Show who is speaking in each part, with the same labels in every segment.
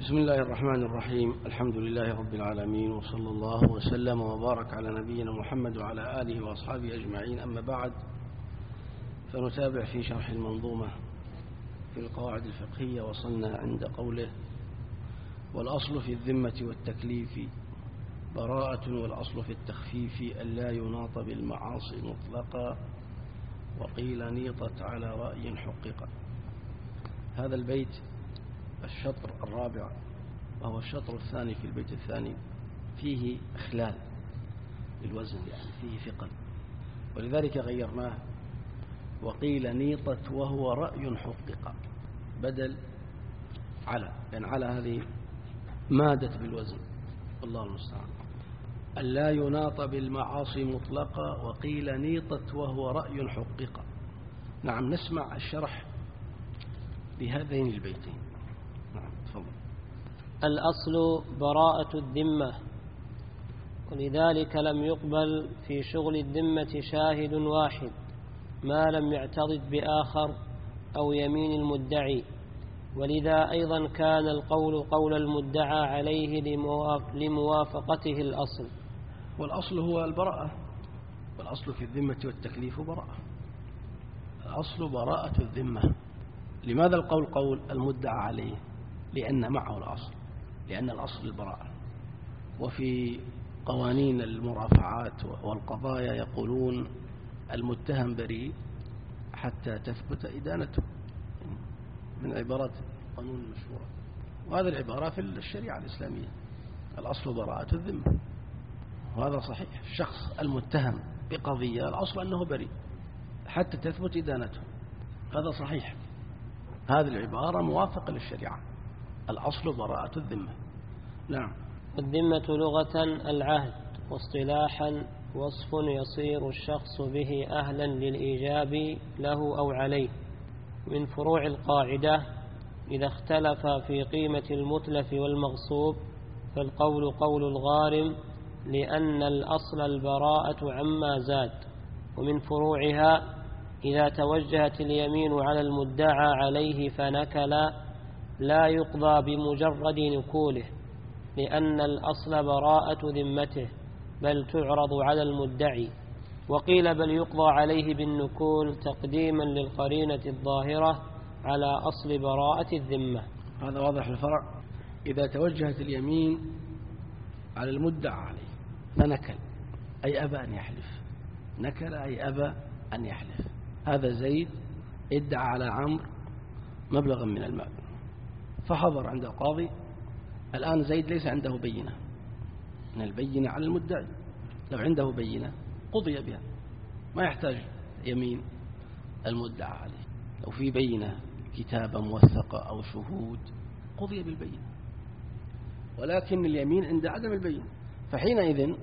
Speaker 1: بسم الله الرحمن الرحيم. الحمد لله رب العالمين، وصلى الله وسلم وبارك على نبينا محمد وعلى آله وأصحابه أجمعين. أما بعد، فنتابع في شرح المنظومة في القواعد الفقهية. وصلنا عند قوله: والأصل في الذمة والتكليف براءة، والأصل في التخفيف ألا يناط بالمعاصي مطلقا، وقيل نيطت على رأي حقق. هذا البيت الشطر الرابع، وهو الشطر الثاني في البيت الثاني، فيه إخلال بالوزن، يعني فيه ثقل، ولذلك غيرناه. وقيل نيطت وهو رأي حقق، بدل على، لأن على هذه مادت بالوزن، والله المستعان. ألا يناط بالمعاصي مطلقا، وقيل نيطت وهو رأي حقق. نعم، نسمع الشرح بهذين البيتين. نعم، تفضل.
Speaker 2: الأصل براءة الذمة، ولذلك لم يقبل في شغل الذمة شاهد واحد ما لم يعتضد بآخر أو يمين المدعي، ولذا أيضا كان القول قول المدعى عليه لموافقته الأصل.
Speaker 1: والأصل هو البراءة، والأصل في الذمة والتكليف براءة. الأصل براءة الذمة. لماذا القول قول المدعى عليه؟ لأن معه الأصل، لأن الأصل البراءة. وفي قوانين المرافعات والقضايا يقولون المتهم بريء حتى تثبت إدانته، من عبارات القانون المشهورة. وهذه العبارة في الشريعة الإسلامية: الأصل براءة الذمة. وهذا صحيح. الشخص المتهم بقضية الأصل أنه بريء حتى تثبت إدانته، هذا صحيح. هذه العبارة موافقة للشريعة. الأصل براءة الذمة. نعم.
Speaker 2: الذمة لغة العهد، واصطلاحا وصف يصير الشخص به أهلا للإيجاب له أو عليه. من فروع القاعدة: إذا اختلف في قيمة المتلف والمغصوب فالقول قول الغارم، لأن الأصل البراءة عما زاد. ومن فروعها: إذا توجهت اليمين على المدعى عليه فنكل لا يقضى بمجرد نكوله، لأن الأصل براءة ذمته، بل تعرض على المدعي. وقيل بل يقضى عليه بالنكول تقديما للقرينة الظاهرة على أصل براءة الذمة.
Speaker 1: هذا واضح الفرع. إذا توجهت اليمين على المدعى عليه فنكل، أي أبى أن يحلف. نكل أي أبى أن يحلف. هذا زيد ادعى على عمرو مبلغا من المال، فحضر عند القاضي. الآن زيد ليس عنده بينة، من البينة على المدعي. لو عنده بينة قضي بها، ما يحتاج يمين المدعى عليه. لو في بينة كتابة موثقة أو شهود قضي بالبينة، ولكن اليمين عند عدم البينة. فحينئذ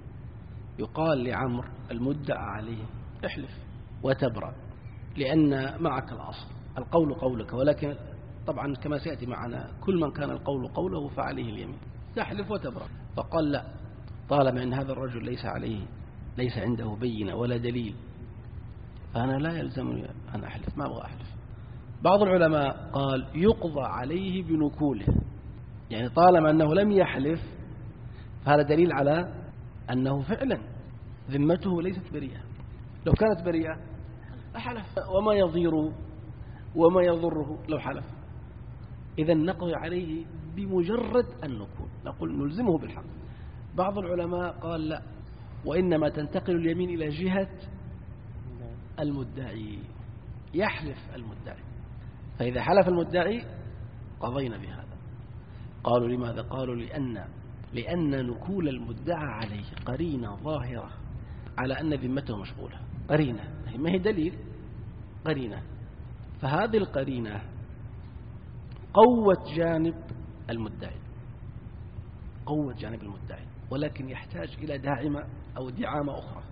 Speaker 1: يقال لعمرو المدعى عليه: احلف وتبرأ، لأن معك الأصل، القول قولك. ولكن طبعا كما سيأتي معنا كل من كان القول قوله فعليه اليمين، تحلف وتبرأ. فقال: لا، طالما أن هذا الرجل ليس عنده بينة ولا دليل، فأنا لا يلزمني أن أحلف، ما أبغى أحلف. بعض العلماء قال يقضى عليه بنكوله، يعني طالما أنه لم يحلف فهذا دليل على أنه فعلا ذمته ليست بريئة. لو كانت بريئة لحلف، وما يضير وما يضره لو حلف. إذن نقضي عليه بمجرد النكول، نقول نلزمه بالحق. بعض العلماء قال لا، وإنما تنتقل اليمين إلى جهة المدعي، يحلف المدعي. فإذا حلف المدعي قضينا بهذا. قالوا لماذا؟ قالوا لأن نكول المدعى عليه قرينة ظاهرة على أن ذمته مشغولة. قرينة، ما هي دليل، قرينة. فهذه القرينة قوت جانب المدعي، ولكن يحتاج إلى داعمة أو دعامة أخرى،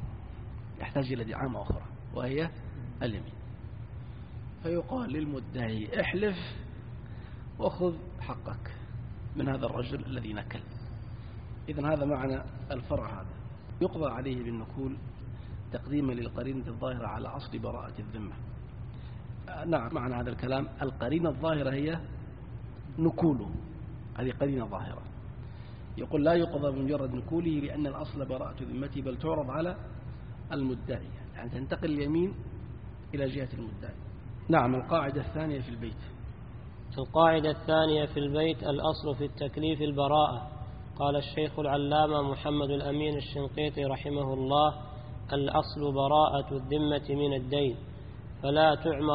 Speaker 1: وهي اليمين. فيقال للمدعي: احلف وخذ حقك من هذا الرجل الذي نكل. إذن هذا معنى الفرع. هذا يقضى عليه بالنكول تقديما للقرينة الظاهرة على أصل براءة الذمة. نعم، معنى هذا الكلام القرينة الظاهرة هي نكوله، هذه قرينة ظاهرة. يقول لا يقضى بمجرد نكوله لأن الأصل براءة ذمته، بل تعرض على المدعي، يعني تنتقل اليمين إلى جهة المدعي. نعم. القاعدة الثانية في البيت.
Speaker 2: القاعدة الثانية في البيت: الأصل في التكليف البراءة. قال الشيخ العلامة محمد الأمين الشنقيطي رحمه الله: الأصل براءة الذمة من الدين، فلا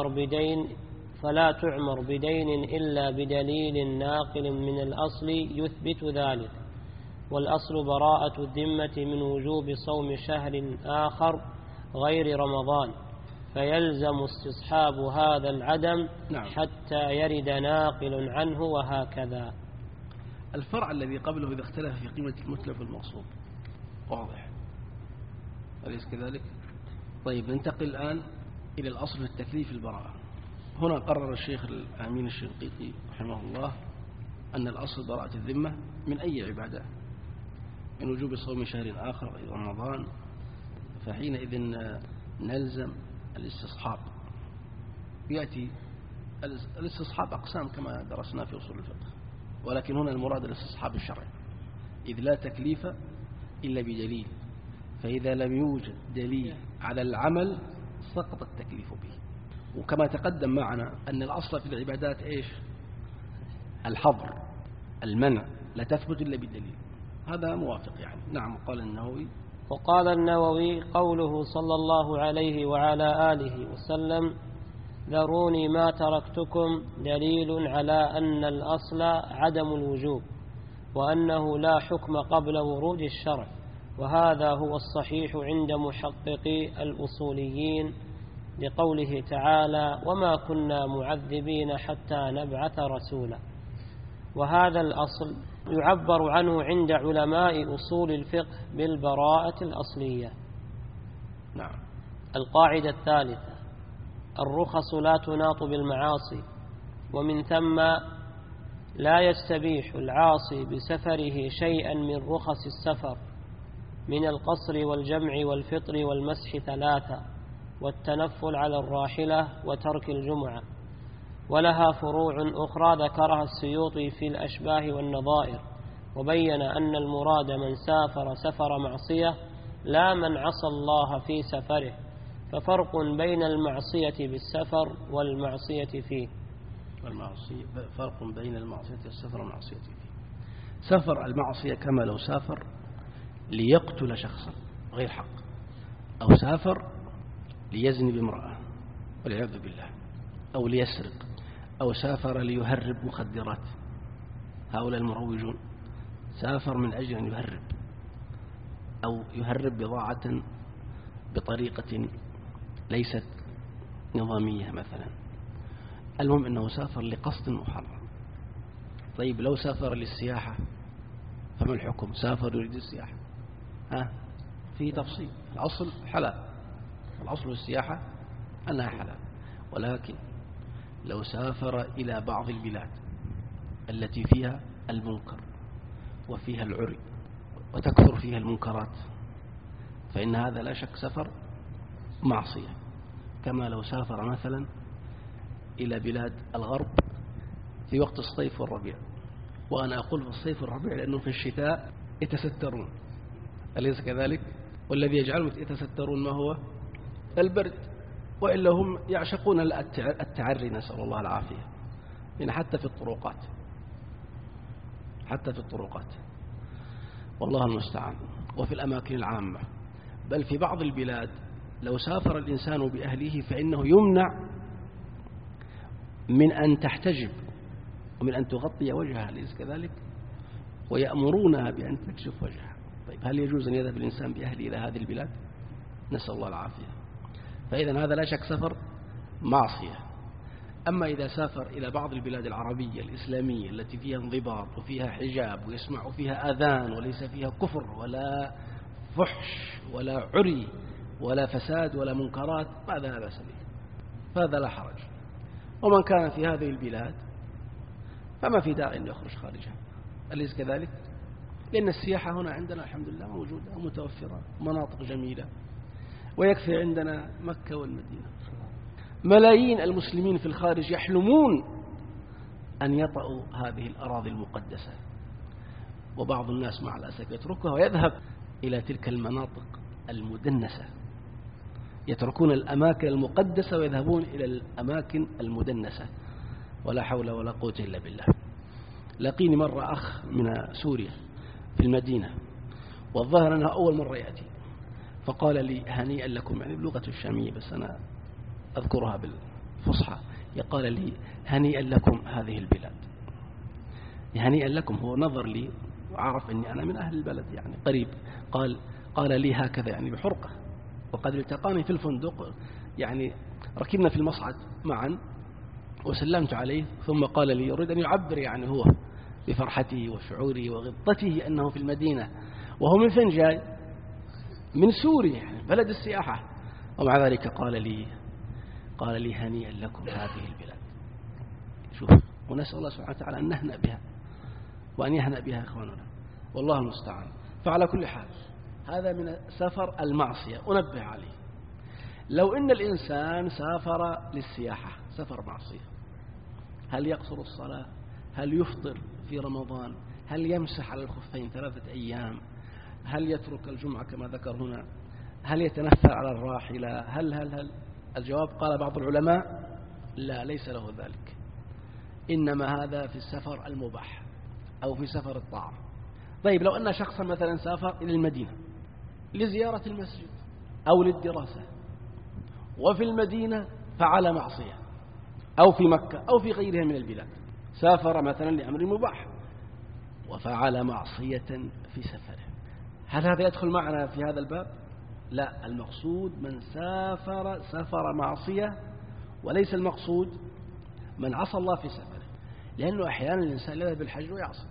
Speaker 2: تعمر بدين إلا بدليل ناقل من الأصل يثبت ذلك. والأصل براءة الذمة من وجوب صوم شهر آخر غير رمضان، فيلزم استصحاب هذا العدم حتى يرد ناقل عنه، وهكذا.
Speaker 1: الفرع الذي قبله إذا اختلف في قيمة المتلف والمغصوب واضح، أليس كذلك؟ طيب ننتقل الآن إلى الأصل في التكليف البراءة. هنا قرر الشيخ الأمين الشنقيطي رحمه الله أن الأصل براءة الذمة من أي عبادة، من وجوب صوم شهر آخر غير رمضان، فحينئذ نلزم الاستصحاب. يأتي الاستصحاب أقسام كما درسنا في أصول الفقه، ولكن هنا المراد الاستصحاب الشرعي، إذ لا تكليف إلا بدليل، فإذا لم يوجد دليل على العمل سقط التكليف به. وكما تقدم معنا أن الأصل في العبادات إيش؟ الحظر، المنع، لا تثبت إلا بالدليل. هذا موافق يعني. نعم. قال النووي:
Speaker 2: وقال النووي: قوله صلى الله عليه وعلى آله وسلم: ذروني ما تركتكم، دليل على أن الأصل عدم الوجوب، وأنه لا حكم قبل ورود الشرع، وهذا هو الصحيح عند محققي الأصوليين، لقوله تعالى: وما كنا معذبين حتى نبعث رسولا. وهذا الأصل يعبر عنه عند علماء أصول الفقه بالبراءة الأصلية.
Speaker 1: نعم.
Speaker 2: القاعدة الثالثة: الرخص لا تناط بالمعاصي، ومن ثم لا يستبيح العاصي بسفره شيئا من رخص السفر من القصر والجمع والفطر والمسح 3، والتنفل على الراحلة وترك الجمعة. ولها فروع أخرى ذكرها السيوطي في الأشباه والنظائر، وبين أن المراد من سافر سفر معصية لا من عصى الله في سفره، ففرق بين المعصية بالسفر والمعصية فيه.
Speaker 1: فرق بين المعصية والسفر والمعصية فيه. سفر المعصية كما لو سافر ليقتل شخصا غير حق، أو سافر ليزني بامرأة والعياذ بالله، أو ليسرق، أو سافر ليهرب مخدرات. هؤلاء المروجون سافر من أجل أن يهرب، أو يهرب بضاعة بطريقة ليست نظامية مثلا. المهم أنه سافر لقصد محرم. طيب لو سافر للسياحة فما الحكم؟ سافر يريد السياحة، في تفصيل. الأصل حلال، الأصل السياحة أنها حلال، ولكن لو سافر إلى بعض البلاد التي فيها المنكر وفيها العري وتكثر فيها المنكرات، فإن هذا لا شك سفر معصية، كما لو سافر مثلا إلى بلاد الغرب في وقت الصيف والربيع. وأنا أقول في الصيف والربيع لأنه في الشتاء يتسترون، أليس كذلك؟ والذي يجعلهم يتسترون ما هو؟ البرد، وإلا هم يعشقون التعري، نسأل الله العافية. يعني حتى في الطرقات والله المستعان، وفي الأماكن العامة، بل في بعض البلاد لو سافر الإنسان بأهله فإنه يمنع من أن تحتجب ومن أن تغطي وجهها، أليس كذلك؟ ويأمرونها بأن تكشف وجهها. طيب هل يجوز أن يذهب الإنسان بأهله إلى هذه البلاد؟ نسأل الله العافية. فإذا هذا لا شك سفر معصية. أما إذا سافر إلى بعض البلاد العربية الإسلامية التي فيها انضباط وفيها حجاب ويسمع فيها أذان وليس فيها كفر ولا فحش ولا عري ولا فساد ولا منكرات، ماذا لا بأس به، فهذا لا حرج. ومن كان في هذه البلاد فما في داعي أن يخرج خارجها، أليس كذلك؟ لأن السياحة هنا عندنا الحمد لله موجودة ومتوفرة، مناطق جميلة، ويكفي عندنا مكة والمدينة. ملايين المسلمين في الخارج يحلمون أن يطأوا هذه الأراضي المقدسة، وبعض الناس مع الأسف يتركها ويذهب إلى تلك المناطق المدنسة، يتركون الأماكن المقدسة ويذهبون إلى الأماكن المدنسة، ولا حول ولا قوة إلا بالله. لقيني مرة أخ من سوريا في المدينة، والظاهر أنه أول مرة يأتي، فقال لي هنيئا لكم، يعني بلغة الشامية بس أنا أذكرها بالفصحى، قال لي هنيئا لكم هذه البلاد، هنيئا لكم. هو نظر لي وعرف أني أنا من أهل البلد يعني قريب، قال لي هكذا يعني بحرقة، وقد التقاني في الفندق، يعني ركبنا في المصعد معا وسلمت عليه، ثم قال لي يريد أن يعبر يعني هو بفرحته وشعوره وغبطته أنه في المدينة، وهو من فين جاي؟ من سوريا يعني بلد السياحة، ومع ذلك قال لي هنيئا لكم هذه البلاد. شوف، ونسأل الله سبحانه وتعالى أن نهنأ بها وأن يهنأ بها إخواننا، والله المستعان. فعلى كل حال هذا من سفر المعصية. أنبه عليه، لو إن الإنسان سافر للسياحة سفر معصية، هل يقصر الصلاة؟ هل يفطر في رمضان؟ هل يمسح على الخفين 3 أيام؟ هل يترك الجمعة كما ذكر هنا؟ هل يتنفل على الراحلة؟ هل الجواب قال بعض العلماء لا، ليس له ذلك، إنما هذا في السفر المباح أو في سفر الطاعة. طيب لو أن شخصا مثلا سافر إلى المدينة لزيارة المسجد أو للدراسة، وفي المدينة فعل معصية، أو في مكة أو في غيرها من البلاد، سافر مثلا لأمر مباح وفعل معصية في سفره، هل هذا يدخل معنا في هذا الباب؟ لا، المقصود من سافر سفر معصية، وليس المقصود من عصى الله في سفره، لأنه أحيانا الإنسان يذهب بالحج ويعصي.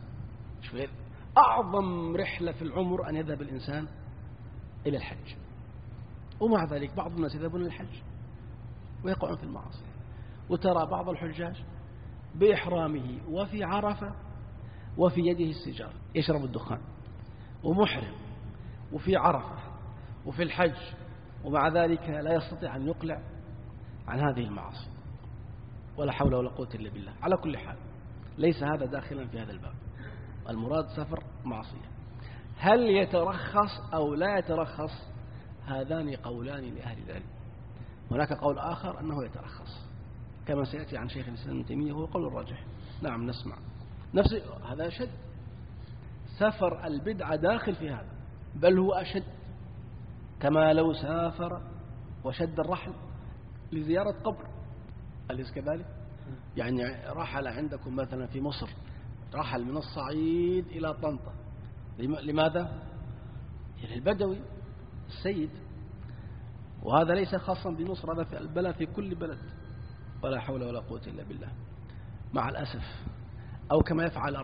Speaker 1: أعظم رحلة في العمر أن يذهب الإنسان إلى الحج، ومع ذلك بعض الناس يذهبون للحج ويقعون في المعاصي. وترى بعض الحجاج بإحرامه وفي عرفة وفي يده السجار يشرب الدخان، ومحرم وفي عرفة وفي الحج، ومع ذلك لا يستطيع أن يقلع عن هذه المعاصي، ولا حول ولا قوة إلا بالله. على كل حال ليس هذا داخلا في هذا الباب، المراد سفر معصية. هل يترخص أو لا يترخص؟ هذان قولان لأهل العلم. هناك قول آخر أنه يترخص، كما سيأتي عن شيخ الإسلام ابن تيمية، هو قول الراجح. نعم نسمع نفس هذا شد، سفر البدعة داخل في هذا، بل هو أشد، كما لو سافر وشد الرحل لزيارة قبر، أليس كذلك؟ يعني رحل عندكم مثلا في مصر، رحل من الصعيد إلى طنطا، لماذا؟ للبدوي السيد، وهذا ليس خاصا بمصر، هذا في البلد في كل بلد، ولا حول ولا قوة إلا بالله. مع الأسف، أو كما يفعل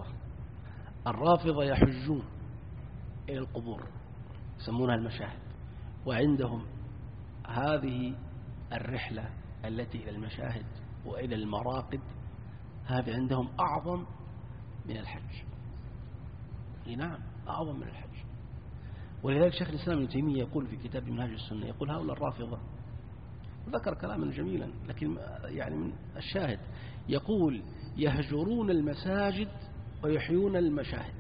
Speaker 1: الرافضة يحجون إلى القبور يسمونها المشاهد، وعندهم هذه الرحلة التي إلى المشاهد وإلى المراقد، هذه عندهم أعظم من الحج. نعم أعظم من الحج. ولذلك شيخ الإسلام ابن تيمية يقول في كتاب منهاج السنة، يقول هؤلاء الرافضة، ذكر كلاما جميلا لكن يعني من الشاهد، يقول يهجرون المساجد ويحيون المشاهد.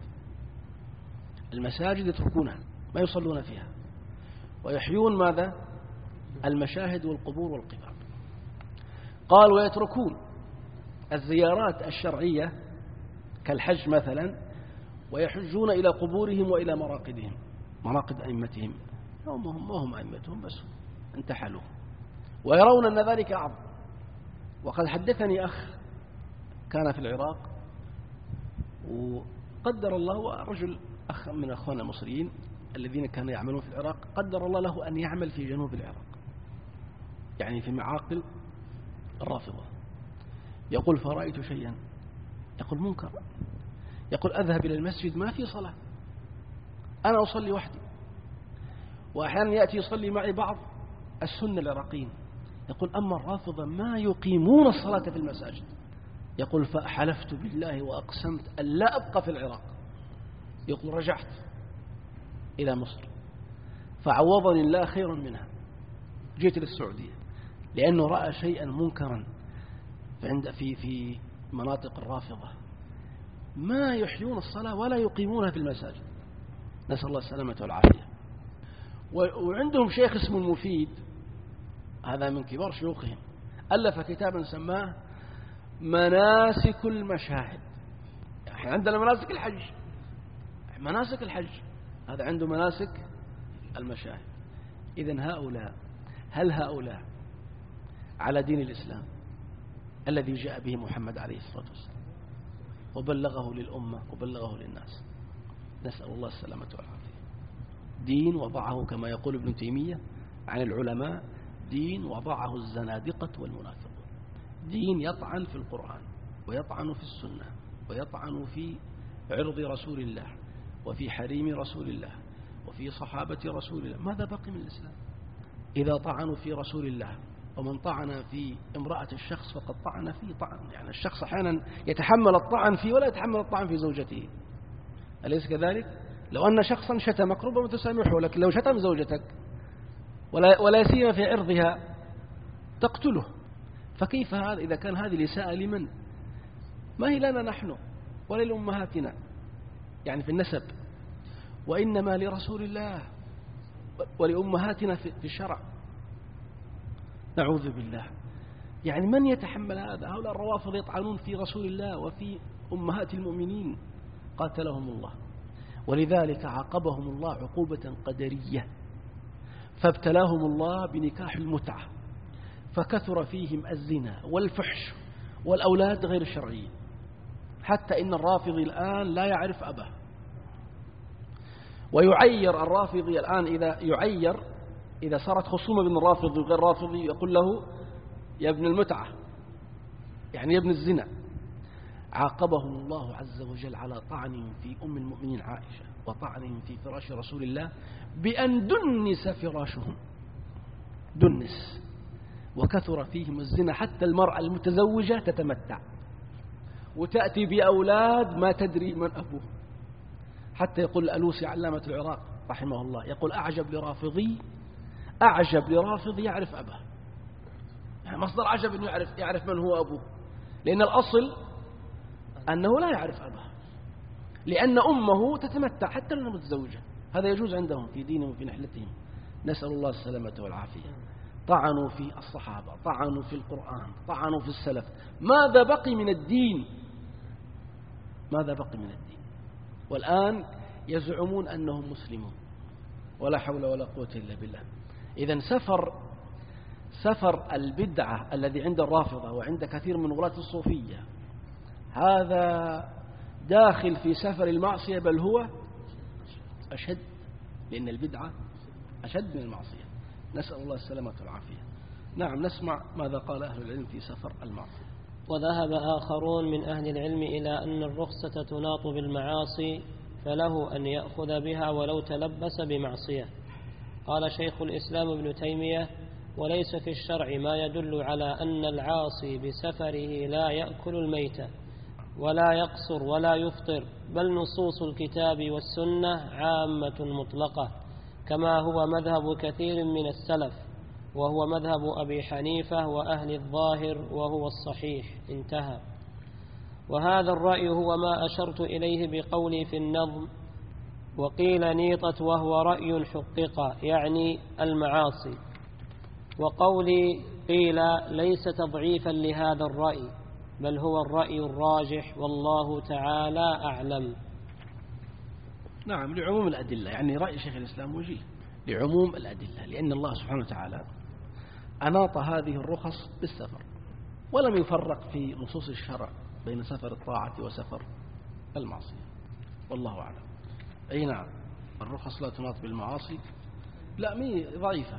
Speaker 1: المساجد يتركونها ما يصلون فيها، ويحيون ماذا؟ المشاهد والقبور والقباب. قال ويتركون الزيارات الشرعية كالحج مثلا، ويحجون إلى قبورهم وإلى مراقدهم، مراقد أئمتهم، هم أئمتهم بس انتحلوا، ويرون أن ذلك أعظم. وقد حدثني أخ كان في العراق، وقدر الله، رجل أخ من أخواننا المصريين الذين كانوا يعملون في العراق، قدر الله له أن يعمل في جنوب العراق، يعني في معاقل الرافضة. يقول فرأيت شيئا، يقول منكر، يقول أذهب إلى المسجد ما في صلاة، أنا أصلي وحدي، وأحيانا يأتي يصلي معي بعض السنة العراقيين، يقول أما الرافضة ما يقيمون الصلاة في المساجد. يقول فحلفت بالله وأقسمت أن لا أبقى في العراق. يقول رجعت إلى مصر فعوضني الله خيرا منها، جئت للسعودية، لأنه رأى شيئا منكرا في مناطق الرافضة ما يحيون الصلاة ولا يقيمونها في المساجد، نسأل الله السلامة والعافية. وعندهم شيخ اسمه المفيد، هذا من كبار شيوخهم، ألف كتابا سماه مناسك المشاهد. يعني عندنا مناسك الحج، مناسك الحج، هذا عنده مناسك المشاهد. إذن هل هؤلاء على دين الإسلام الذي جاء به محمد عليه الصلاة والسلام وبلغه للأمة وبلغه للناس؟ نسأل الله السلامة والعافية. دين وضعه كما يقول ابن تيمية عن العلماء، دين وضعه الزنادقة والمنافقون. دين يطعن في القرآن ويطعن في السنة ويطعن في عرض رسول الله وفي حريم رسول الله وفي صحابة رسول الله. ماذا بقي من الإسلام إذا طعنوا في رسول الله؟ ومن طعن في امرأة الشخص فقد طعن فيه طعن. يعني الشخص أحيانا يتحمل الطعن فيه ولا يتحمل الطعن في زوجته، أليس كذلك؟ لو أن شخصا شتمك ربما تسامحه، لكن لو شتم زوجتك ولا سيما في عرضها تقتله. فكيف هذا إذا كان هذه الإساءة لمن؟ ما هي لنا نحن ولا لأمهاتنا يعني في النسب، وإنما لرسول الله ولأمهاتنا في الشرع. نعوذ بالله. يعني من يتحمل هذا؟ هؤلاء الروافض يطعنون في رسول الله وفي أمهات المؤمنين قاتلهم الله. ولذلك عاقبهم الله عقوبة قدرية، فابتلاهم الله بنكاح المتعة، فكثر فيهم الزنا والفحش والأولاد غير الشرعيين، حتى إن الرافضي الآن لا يعرف أباه. ويعير الرافضي الآن إذا صارت خصومة بين الرافضي وغير الرافضي يقول له يا ابن المتعة، يعني يا ابن الزنا. عاقبهم الله عز وجل على طعنهم في أم المؤمنين عائشة وطعنهم في فراش رسول الله بأن دنس فراشهم، دنس، وكثر فيهم الزنا، حتى المرأة المتزوجة تتمتع وتأتي بأولاد ما تدري من أبوه. حتى يقول الألوسي علامة العراق رحمه الله، يقول أعجب لرافضي يعرف أباه. يعني مصدر عجب أنه يعرف من هو أبوه، لأن الأصل أنه لا يعرف أباه، لأن أمه تتمتع حتى لو متزوجة. هذا يجوز عندهم في دينهم وفي نحلتهم، نسأل الله السلامة والعافية. طعنوا في الصحابة، طعنوا في القرآن، طعنوا في السلف. ماذا بقي من الدين؟ ماذا بقي من الدين؟ والآن يزعمون أنهم مسلمون، ولا حول ولا قوة إلا بالله. إذن سفر البدعة الذي عند الرافضة وعند كثير من غلاة الصوفية هذا داخل في سفر المعصية، بل هو أشد، لأن البدعة أشد من المعصية. نسأل الله السلامة والعافية. نعم، نسمع ماذا قال أهل العلم في سفر المعصية.
Speaker 2: وذهب آخرون من أهل العلم إلى أن الرخصة تناط بالمعاصي، فله أن يأخذ بها ولو تلبس بمعصية. قال شيخ الإسلام ابن تيمية: وليس في الشرع ما يدل على أن العاصي بسفره لا يأكل الميتة ولا يقصر ولا يفطر، بل نصوص الكتاب والسنة عامة مطلقة، كما هو مذهب كثير من السلف، وهو مذهب أبي حنيفة وأهل الظاهر، وهو الصحيح. انتهى. وهذا الرأي هو ما أشرت إليه بقولي في النظم: وقيل نيطت وهو رأي حقق، يعني المعاصي. وقولي قيل ليس تضعيفا لهذا الرأي، بل هو الرأي الراجح، والله تعالى أعلم.
Speaker 1: نعم، لعموم الأدلة، يعني رأي شيخ الإسلام وجيه لعموم الأدلة، لأن الله سبحانه وتعالى أناط هذه الرخص بالسفر، ولم يفرق في نصوص الشرع بين سفر الطاعة وسفر المعصية، والله أعلم. أي نعم، الرخص لا تناط بالمعاصي. لا، ضعيفة.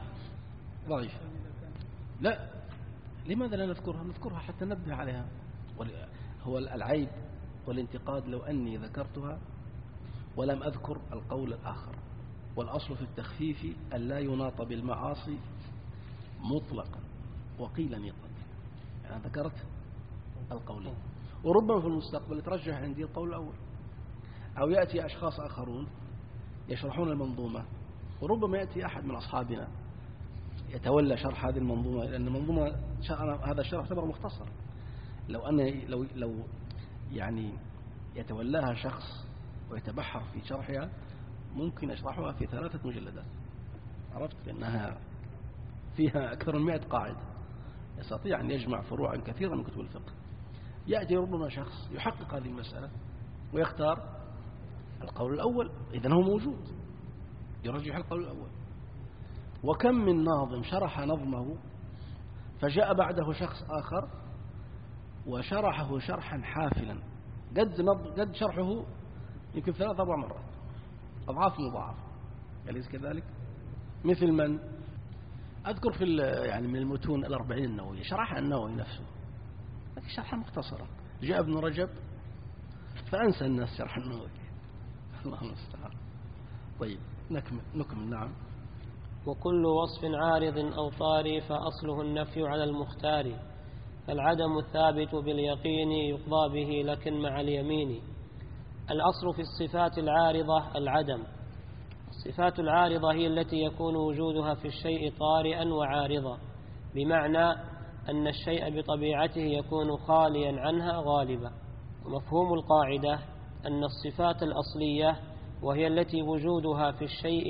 Speaker 1: لا، لماذا لا نذكرها حتى ننبه عليها. هو العيب والانتقاد لو أني ذكرتها ولم أذكر القول الآخر. والأصل في التخفيف أن لا يناط بالمعاصي مطلقا، وقيل نيطت، يعني ذكرت القولين. وربما في المستقبل يترجح عندي القول الأول، أو يأتي أشخاص آخرون يشرحون المنظومة، وربما يأتي أحد من أصحابنا يتولى شرح هذه المنظومة، لأن المنظومة هذا الشرح يعتبر مختصر. لو يعني يتولاها شخص ويتبحر في شرحها ممكن أشرحها في 3 مجلدات، عرفت، لأنها فيها أكثر من 100 قاعدة، يستطيع أن يجمع فروعا كثيرا من كتب الفقه. يأتي ربما شخص يحقق هذه المسألة ويختار القول الأول، إذن هو موجود، يرجح القول الأول. وكم من ناظم شرح نظمه فجاء بعده شخص آخر وشرحه شرحا حافلا قد شرحه يمكن 3 4 مرات، أضعاف مضاعفة، أليس كذلك؟ مثل من أذكر في يعني من المتون 40 النووية شرحها النووي نفسه، لكن شرحها مختصرة. جاء ابن رجب فأنسى الناس شرح النووي. الله المستعان. طيب نكمل. نعم.
Speaker 2: وكل وصف عارض أو طاري فأصله النفي على المختار، فالعدم الثابت باليقين يقضى به لكن مع اليمين. الأصل في الصفات العارضة العدم. الصفات العارضة هي التي يكون وجودها في الشيء طارئا وعارضا، بمعنى أن الشيء بطبيعته يكون خاليا عنها غالبا. ومفهوم القاعدة أن الصفات الأصلية وهي التي وجودها في الشيء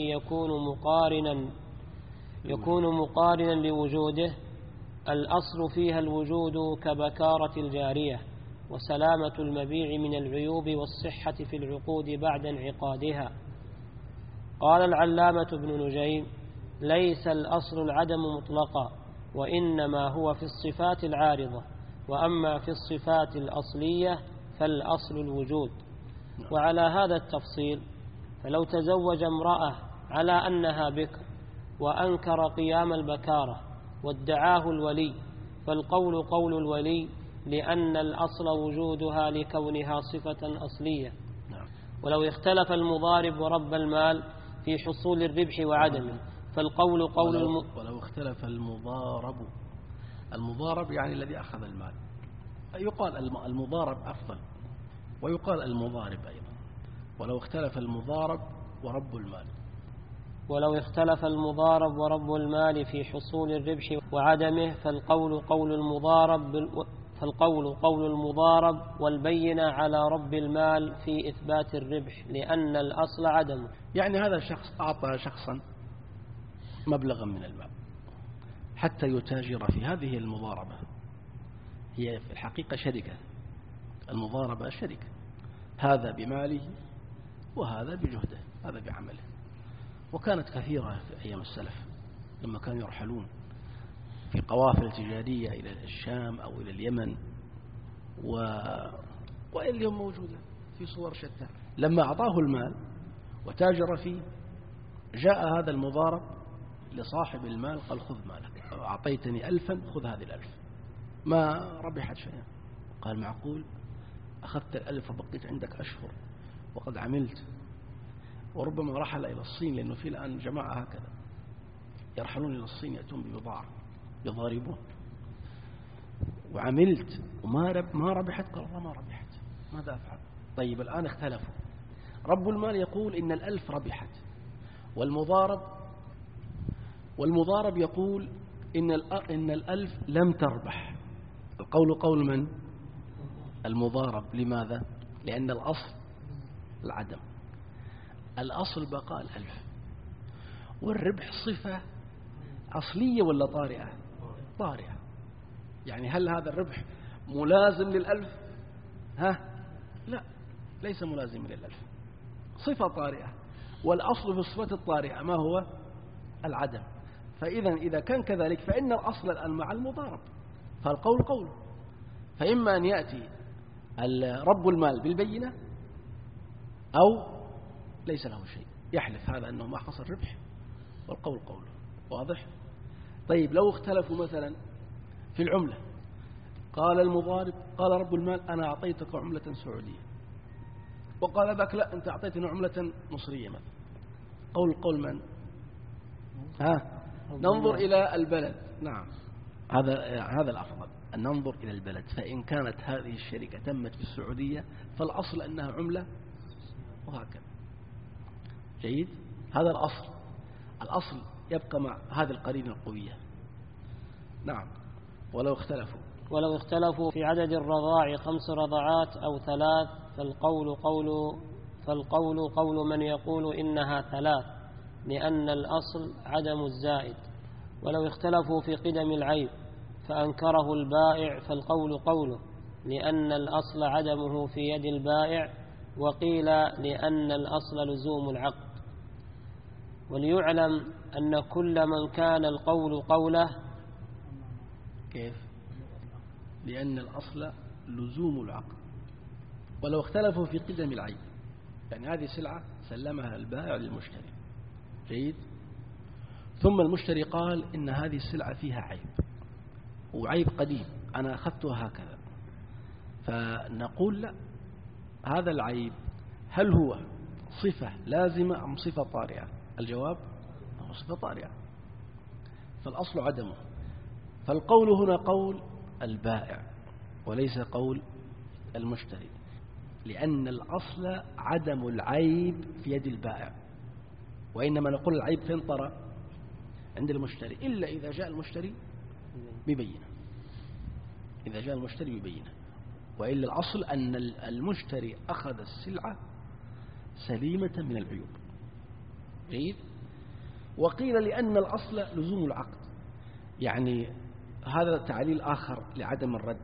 Speaker 2: يكون مقارنا لوجوده، الأصل فيها الوجود كبكارة الجارية، وسلامة المبيع من العيوب والصحة في العقود بعد انعقادها. قال العلامة ابن نجيم: ليس الأصل العدم مطلقا، وإنما هو في الصفات العارضة، وأما في الصفات الأصلية فالأصل الوجود. وعلى هذا التفصيل فلو تزوج امرأة على أنها بكر وأنكر قيام البكارة وادعاه الولي، فالقول قول الولي، لأن الأصل وجودها لكونها صفة أصلية. ولو اختلف المضارب ورب المال في حصول الربح وعدمه، فالقول قول
Speaker 1: ولو اختلف المضارب يعني الذي أخذ المال، يقال المضارب أفضل، ويقال المضارب أيضا. ولو اختلف المضارب ورب المال،
Speaker 2: ولو اختلف المضارب ورب المال في حصول الربح وعدمه، فالقول قول المضارب والبينة على رب المال في إثبات الربح، لأن الأصل عدمه.
Speaker 1: يعني هذا الشخص أعطى شخصا مبلغا من المال حتى يتاجر في هذه المضاربة، هي في الحقيقة شركة، المضاربة شركة، هذا بماله وهذا بجهده، هذا بعمله. وكانت كثيرة في أيام السلف لما كانوا يرحلون في قوافل تجارية إلى الشام أو إلى اليمن، واليوم موجودة في صور شتى. لما أعطاه المال وتاجر فيه، جاء هذا المضارب لصاحب المال قال: خذ مالك، أعطيتني 1000 خذ هذه 1000، ما ربحت شيئا. قال: معقول؟ أخذت 1000 وبقيت عندك أشهر وقد عملت. وربما رحل إلى الصين، لأنه في الآن جماعة هكذا يرحلون إلى الصين، يأتون ببضاعة يضاربون، وعملت وما ربحت. قال: الله ما ربحت، ماذا أفعل؟ طيب الآن اختلفوا، رب المال يقول إن 1000 ربحت، والمضارب يقول إن 1000 لم تربح. القول قول من؟ المضارب. لماذا؟ لأن الأصل العدم، الأصل بقاء 1000، والربح صفة أصلية ولا طارئة؟ طارئة. يعني هل هذا الربح ملازم لل1000؟ لا، ليس ملازم لل1000، صفة طارئة، والأصل في الصفة الطارئة ما هو؟ العدم. إذا كان كذلك فإن الأصل الآن مع المضارب، فالقول قوله. فإما أن يأتي رب المال بالبينة أو ليس له شيء، يحلف هذا أنه ما حصل ربح، والقول قوله. واضح؟ طيب لو اختلفوا مثلا في العملة، قال المضارب قال رب المال: أنا أعطيتك عملة سعودية، وقال ذاك: لا، أنت أعطيتني عملة مصرية مثلا. قول من؟ ننظر إلى البلد. نعم، هذا الأفضل أن ننظر إلى البلد. فإن كانت هذه الشركة تمت في السعودية فالأصل أنها عملة، وهكذا. جيد؟ هذا الأصل يبقى مع هذه القرينة القوية. نعم. ولو اختلفوا
Speaker 2: ولو اختلفوا في عدد الرضاع 5 رضعات أو 3 فالقول قول من يقول إنها 3 لأن الأصل عدم الزائد. ولو اختلفوا في قدم العيب فأنكره البائع فالقول قوله لأن الأصل عدمه في يد البائع، وقيل لأن الأصل لزوم العقد. وليعلم أن كل من كان القول قوله.
Speaker 1: كيف؟ لأن الأصل لزوم العقد. ولو اختلفوا في قدم العيب، يعني هذه سلعة سلمها البائع للمشتري، جيد، ثم المشتري قال إن هذه السلعة فيها عيب، وعيب قديم أنا أخذتها هكذا، فنقول لا، هذا العيب هل هو صفة لازمة أم صفة طارئة؟ الجواب هو صفة طارئة، فالأصل عدمه. فالقول هنا قول البائع وليس قول المشتري، لأن الأصل عدم العيب في يد البائع، وإنما نقول العيب فين طرأ؟ عند المشتري، إلا إذا جاء المشتري ببينة، إذا جاء المشتري ببينة، وإلا الأصل أن المشتري أخذ السلعة سليمة من العيوب، جيد. وقيل لأن الأصل لزوم العقد، يعني هذا تعليل آخر لعدم الرد،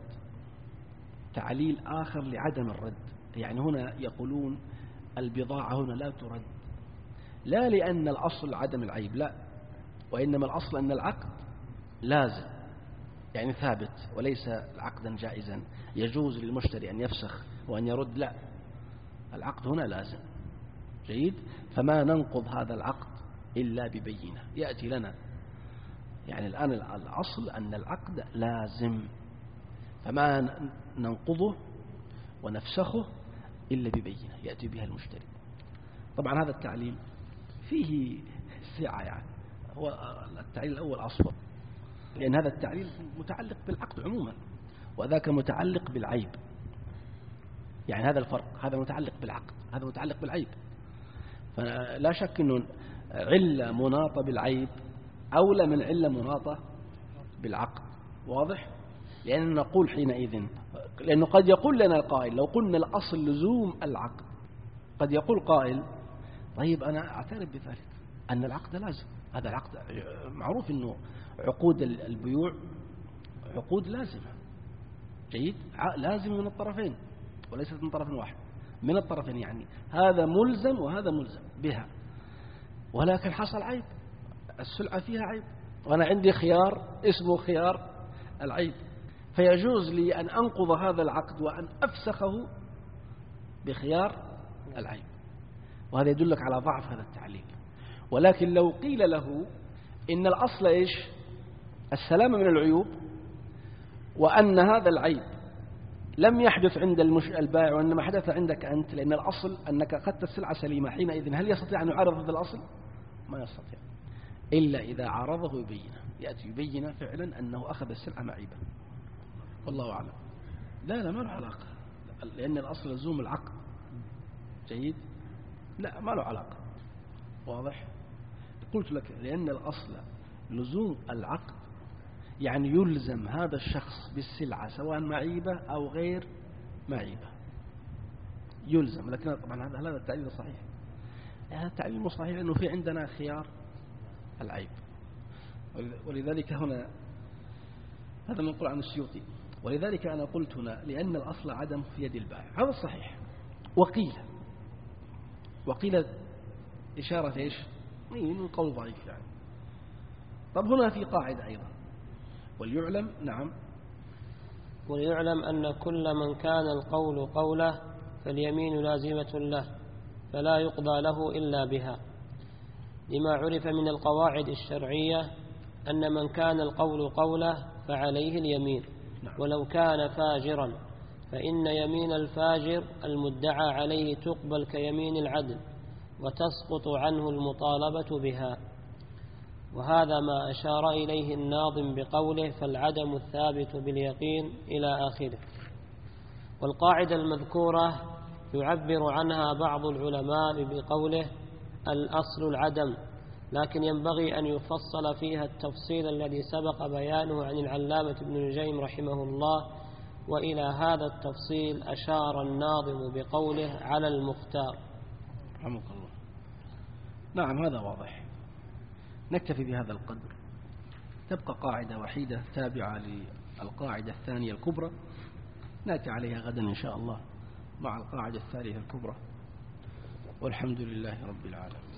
Speaker 1: تعليل آخر لعدم الرد، يعني هنا يقولون البضاعة هنا لا ترد، لا لأن الأصل عدم العيب، لا، وإنما الأصل أن العقد لازم، يعني ثابت، وليس عقدا جائزا يجوز للمشتري أن يفسخ وأن يرد، لا، العقد هنا لازم، جيد. فما ننقض هذا العقد إلا ببينة يأتي لنا، يعني الآن الأصل أن العقد لازم، فما ننقضه ونفسخه إلا ببينة يأتي بها المشتري. طبعا هذا التعليل فيه سعة، يعني هو التعليل الأول أصفر، لأن هذا التعليل متعلق بالعقد عموما، وذاك متعلق بالعيب، يعني هذا الفرق، هذا متعلق بالعقد، هذا متعلق بالعيب، فلا شك أنه علة مناطة بالعيب أولى من علة مناطة بالعقد، واضح؟ لأن نقول حينئذ، لأنه قد يقول لنا القائل لو قلنا الأصل لزوم العقد، قد يقول قائل طيب أنا أعترف بذلك أن العقد لازم، هذا العقد معروف أنه عقود البيوع عقود لازمة، جيد، لازم من الطرفين وليست من طرف واحد، من الطرفين، يعني هذا ملزم وهذا ملزم بها، ولكن حصل عيب، السلعة فيها عيب، وأنا عندي خيار اسمه خيار العيب، فيجوز لي أن أنقض هذا العقد وأن أفسخه بخيار العيب، وهذا يدلك على ضعف هذا التعليل. ولكن لو قيل له إن الأصل إيش؟ السلامة من العيوب، وأن هذا العيب لم يحدث عند البائع وإنما حدث عندك أنت، لأن الأصل أنك أخذت السلعة سليمة، حينئذ هل يستطيع أن يعارض هذا الأصل؟ ما يستطيع، إلا إذا عارضه يبينه، يأتي يبين فعلا أنه أخذ السلعة معيبة، والله أعلم. لا ما له علاقة، لأن الأصل لزوم العقد، جيد، لا ما له علاقة، واضح؟ قلت لك لأن الأصل لزوم العقد، يعني يلزم هذا الشخص بالسلعة سواء معيبة أو غير معيبة، يلزم. لكن طبعا هذا التعليل صحيح، هذا التعليل مو صحيح، لأنه في عندنا خيار العيب، ولذلك هنا هذا منقول عن السيوطي، ولذلك أنا قلت هنا لأن الأصل عدم في يد البائع، هذا الصحيح. وقيل إشارة إيش؟ من قول ضعيف يعني. طب هنا في قاعدة أيضا، وليعلم، نعم،
Speaker 2: وليعلم أن كل من كان القول قوله فاليمين لازمة له، فلا يقضى له إلا بها، لما عرف من القواعد الشرعية أن من كان القول قوله فعليه اليمين، ولو كان فاجرا فإن يمين الفاجر المدعى عليه تقبل كيمين العدل وتسقط عنه المطالبة بها. وهذا ما أشار إليه الناظم بقوله فالعدم الثابت باليقين إلى آخره. والقاعدة المذكورة يعبر عنها بعض العلماء بقوله الأصل العدم، لكن ينبغي أن يفصل فيها التفصيل الذي سبق بيانه عن العلامة ابن الجيم رحمه الله، وإلى هذا التفصيل أشار الناظم بقوله على المختار.
Speaker 1: رحمك الله. نعم هذا واضح. نكتفي بهذا القدر. تبقى قاعدة وحيدة تابعة للقاعدة الثانية الكبرى، نأتي عليها غدا إن شاء الله مع القاعدة الثالثة الكبرى، والحمد لله رب العالمين.